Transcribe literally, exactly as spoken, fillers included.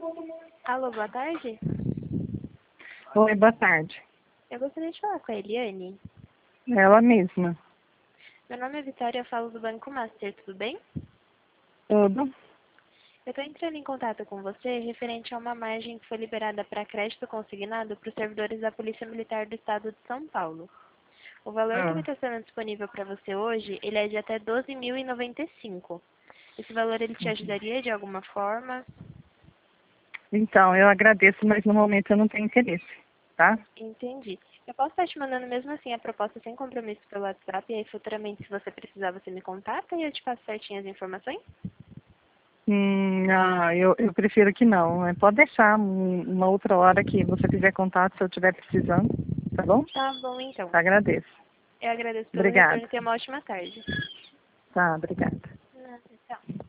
Alô, boa tarde. Oi, boa tarde. Eu gostaria de falar com a Eliane. Ela mesma. Meu nome é Vitória, eu falo do Banco Master, tudo bem? Tudo? Eu estou entrando em contato com você referente a uma margem que foi liberada para crédito consignado para os servidores da Polícia Militar do Estado de São Paulo. O valor que Ah, vai estar sendo disponível para você hoje, ele é de até doze mil e noventa e cinco. Esse valor ele te ajudaria de alguma forma? então, eu agradeço, mas no momento eu não tenho interesse, tá? Entendi. Eu posso estar te mandando mesmo assim a proposta sem compromisso pelo WhatsApp, e aí futuramente, se você precisar, você me contata e eu te passo certinho as informações? Hum, ah, eu, eu prefiro que não. É, pode deixar um- uma outra hora que você fizer contato se eu estiver precisando, tá bom? Tá bom, então. Agradeço. Eu agradeço pelo Obrigada. retorno e tenha uma ótima tarde. Tá, obrigada. Nada, tchau.